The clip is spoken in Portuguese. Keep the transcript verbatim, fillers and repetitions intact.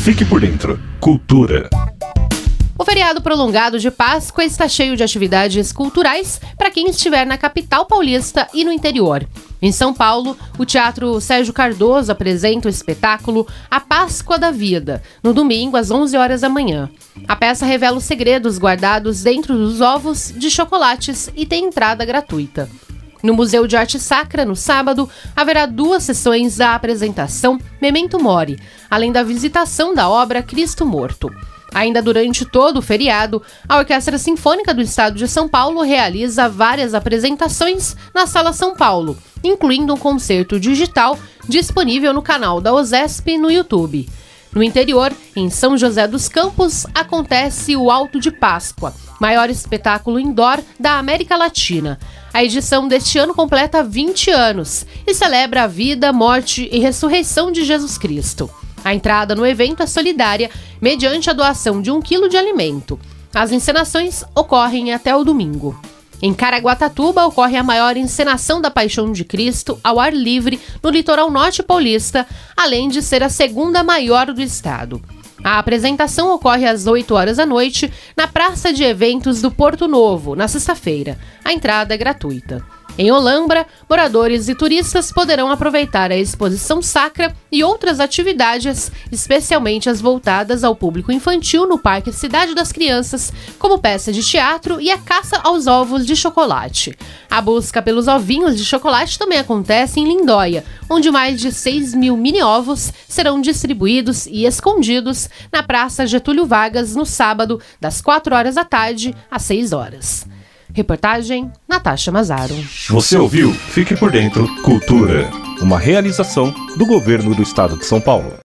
Fique por dentro. Cultura. O feriado prolongado de Páscoa está cheio de atividades culturais para quem estiver na capital paulista e no interior. Em São Paulo, o Teatro Sérgio Cardoso apresenta o espetáculo A Páscoa da Vida, no domingo às onze horas da manhã. A peça revela os segredos guardados dentro dos ovos de chocolates e tem entrada gratuita. No Museu de Arte Sacra, no sábado, haverá duas sessões da apresentação Memento Mori, além da visitação da obra Cristo Morto. Ainda durante todo o feriado, a Orquestra Sinfônica do Estado de São Paulo realiza várias apresentações na Sala São Paulo, incluindo um concerto digital disponível no canal da OSESP no YouTube. No interior, em São José dos Campos, acontece o Alto de Páscoa, maior espetáculo indoor da América Latina. A edição deste ano completa vinte anos e celebra a vida, morte e ressurreição de Jesus Cristo. A entrada no evento é solidária, mediante a doação de um quilo de alimento. As encenações ocorrem até o domingo. Em Caraguatatuba ocorre a maior encenação da Paixão de Cristo ao ar livre no litoral norte paulista, além de ser a segunda maior do estado. A apresentação ocorre às oito horas da noite na Praça de Eventos do Porto Novo, na sexta-feira. A entrada é gratuita. Em Olambra, moradores e turistas poderão aproveitar a exposição sacra e outras atividades, especialmente as voltadas ao público infantil no Parque Cidade das Crianças, como peça de teatro e a caça aos ovos de chocolate. A busca pelos ovinhos de chocolate também acontece em Lindóia, onde mais de seis mil mini-ovos serão distribuídos e escondidos na Praça Getúlio Vargas no sábado, das quatro horas da tarde às seis horas. Reportagem Natasha Mazaro. Você ouviu? Fique por dentro. Cultura. Uma realização do Governo do Estado de São Paulo.